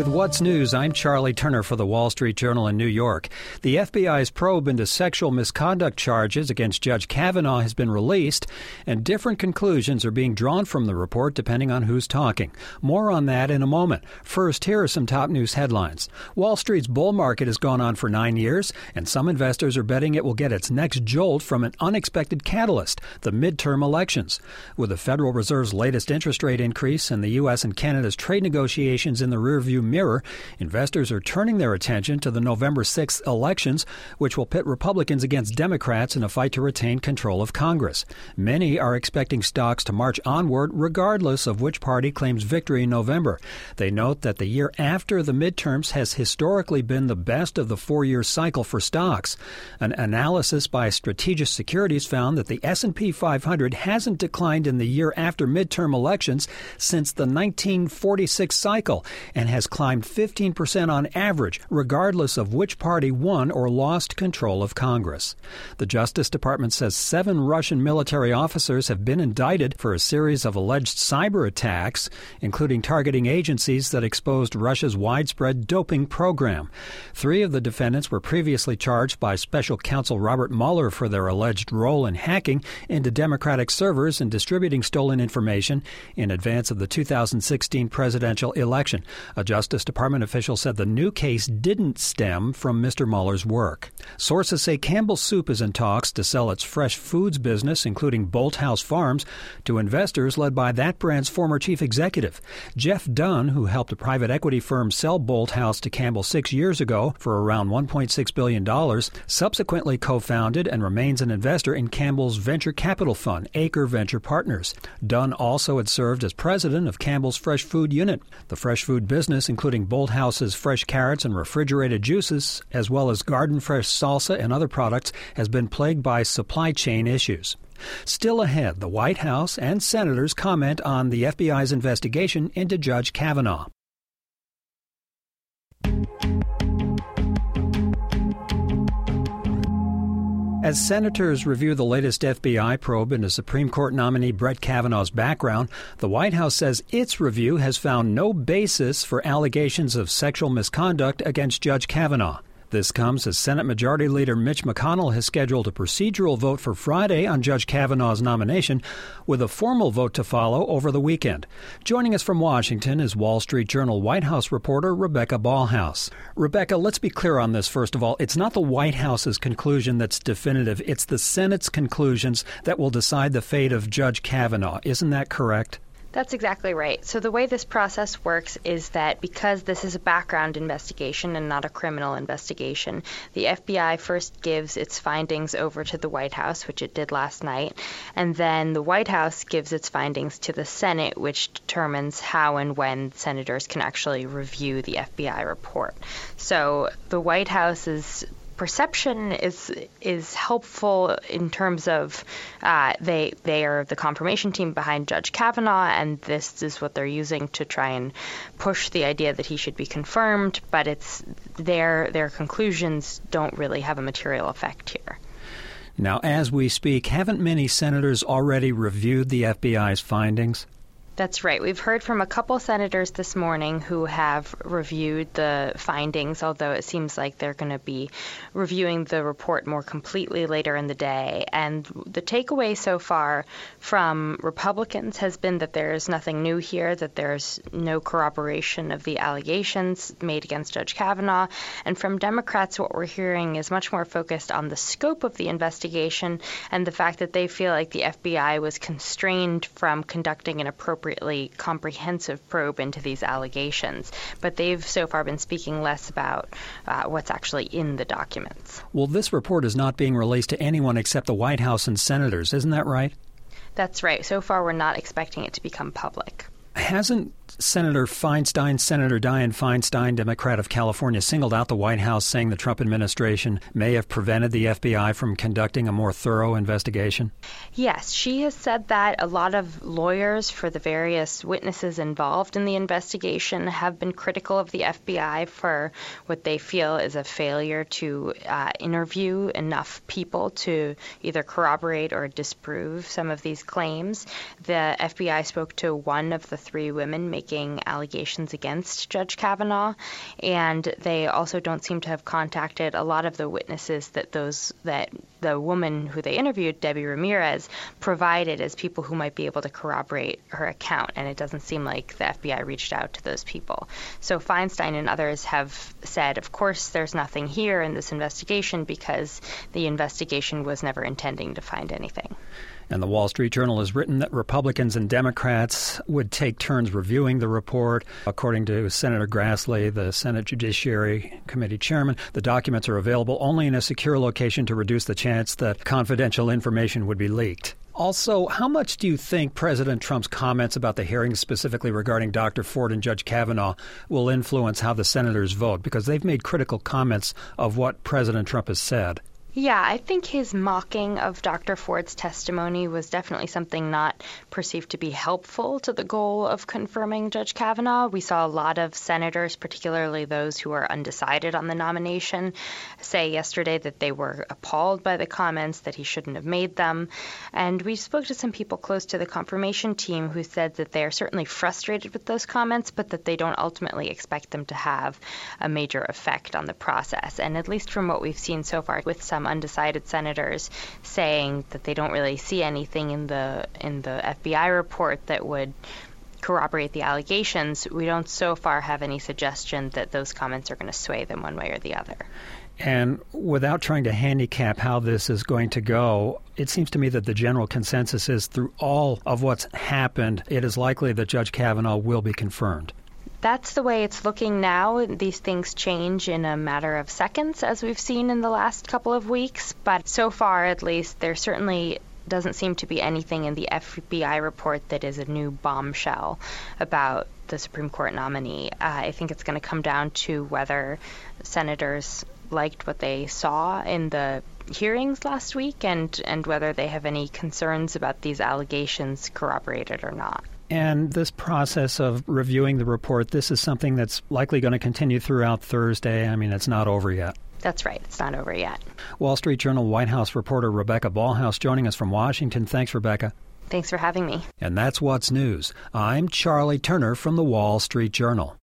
With What's News, I'm Charlie Turner for the Wall Street Journal in New York. The FBI's probe into sexual misconduct charges against Judge Kavanaugh has been released, and different conclusions are being drawn from the report depending on who's talking. More on that in a moment. First, here are some top news headlines. Wall Street's bull market has gone on for 9 years, and some investors are betting it will get its next jolt from an unexpected catalyst, the midterm elections. With the Federal Reserve's latest interest rate increase and the U.S. and Canada's trade negotiations in the rearview mirror, investors are turning their attention to the November 6th elections, which will pit Republicans against Democrats in a fight to retain control of Congress. Many are expecting stocks to march onward regardless of which party claims victory in November. They note that the year after the midterms has historically been the best of the 4-year cycle for stocks. An analysis by Strategic Securities found that the S&P 500 hasn't declined in the year after midterm elections since the 1946 cycle and has climbed 15% on average, regardless of which party won or lost control of Congress. The Justice Department says 7 Russian military officers have been indicted for a series of alleged cyber attacks, including targeting agencies that exposed Russia's widespread doping program. 3 of the defendants were previously charged by Special Counsel Robert Mueller for their alleged role in hacking into Democratic servers and distributing stolen information in advance of the 2016 presidential election. A Justice Department official said the new case didn't stem from Mr. Mueller's work. Sources say Campbell Soup is in talks to sell its fresh foods business, including Bolthouse Farms, to investors led by that brand's former chief executive. Jeff Dunn, who helped a private equity firm sell Bolthouse to Campbell 6 years ago for around $1.6 billion, subsequently co-founded and remains an investor in Campbell's venture capital fund, Acre Venture Partners. Dunn also had served as president of Campbell's fresh food unit. The fresh food business, including Bolthouse's fresh carrots and refrigerated juices, as well as Garden Fresh salsa and other products, has been plagued by supply chain issues. Still ahead, the White House and senators comment on the FBI's investigation into Judge Kavanaugh. As senators review the latest FBI probe into Supreme Court nominee Brett Kavanaugh's background, the White House says its review has found no basis for allegations of sexual misconduct against Judge Kavanaugh. This comes as Senate Majority Leader Mitch McConnell has scheduled a procedural vote for Friday on Judge Kavanaugh's nomination, with a formal vote to follow over the weekend. Joining us from Washington is Wall Street Journal White House reporter Rebecca Ballhaus. Rebecca, let's be clear on this first of all. It's not the White House's conclusion that's definitive. It's the Senate's conclusions that will decide the fate of Judge Kavanaugh. Isn't that correct? That's exactly right. So the way this process works is that because this is a background investigation and not a criminal investigation, the FBI first gives its findings over to the White House, which it did last night, and then the White House gives its findings to the Senate, which determines how and when senators can actually review the FBI report. So the White House's perception is helpful in terms of they are the confirmation team behind Judge Kavanaugh, and this is what they're using to try and push the idea that he should be confirmed, but it's their conclusions don't really have a material effect here. Now, as we speak, haven't many senators already reviewed the FBI's findings? That's right. We've heard from a couple senators this morning who have reviewed the findings, although it seems like they're going to be reviewing the report more completely later in the day. And the takeaway so far from Republicans has been that there is nothing new here, that there's no corroboration of the allegations made against Judge Kavanaugh. And from Democrats, what we're hearing is much more focused on the scope of the investigation and the fact that they feel like the FBI was constrained from conducting an appropriately comprehensive probe into these allegations. But they've so far been speaking less about what's actually in the documents. Well, this report is not being released to anyone except the White House and senators. Isn't that right? That's right. So far, we're not expecting it to become public. Hasn't Senator Dianne Feinstein, Democrat of California, singled out the White House, saying the Trump administration may have prevented the FBI from conducting a more thorough investigation? Yes, she has said that. A lot of lawyers for the various witnesses involved in the investigation have been critical of the FBI for what they feel is a failure to interview enough people to either corroborate or disprove some of these claims. The FBI spoke to one of the 3 women making making allegations against Judge Kavanaugh, and they also don't seem to have contacted a lot of the witnesses that the woman who they interviewed, Debbie Ramirez, provided as people who might be able to corroborate her account, and it doesn't seem like the FBI reached out to those people. So Feinstein and others have said, of course, there's nothing here in this investigation because the investigation was never intending to find anything. And the Wall Street Journal has written that Republicans and Democrats would take turns reviewing the report. According to Senator Grassley, the Senate Judiciary Committee chairman, the documents are available only in a secure location to reduce the chance that confidential information would be leaked. Also, how much do you think President Trump's comments about the hearings, specifically regarding Dr. Ford and Judge Kavanaugh, will influence how the senators vote? Because they've made critical comments of what President Trump has said. Yeah, I think his mocking of Dr. Ford's testimony was definitely something not perceived to be helpful to the goal of confirming Judge Kavanaugh. We saw a lot of senators, particularly those who are undecided on the nomination, say yesterday that they were appalled by the comments, that he shouldn't have made them. And we spoke to some people close to the confirmation team who said that they are certainly frustrated with those comments, but that they don't ultimately expect them to have a major effect on the process. And at least from what we've seen so far, with some undecided senators saying that they don't really see anything in the FBI report that would corroborate the allegations, we don't so far have any suggestion that those comments are going to sway them one way or the other. And without trying to handicap how this is going to go, it seems to me that the general consensus is through all of what's happened, it is likely that Judge Kavanaugh will be confirmed. That's the way it's looking now. These things change in a matter of seconds, as we've seen in the last couple of weeks. But so far, at least, there certainly doesn't seem to be anything in the FBI report that is a new bombshell about the Supreme Court nominee. I think it's going to come down to whether senators liked what they saw in the hearings last week and whether they have any concerns about these allegations corroborated or not. And this process of reviewing the report, this is something that's likely going to continue throughout Thursday. I mean, it's not over yet. That's right. It's not over yet. Wall Street Journal White House reporter Rebecca Ballhaus joining us from Washington. Thanks, Rebecca. Thanks for having me. And that's What's News. I'm Charlie Turner from the Wall Street Journal.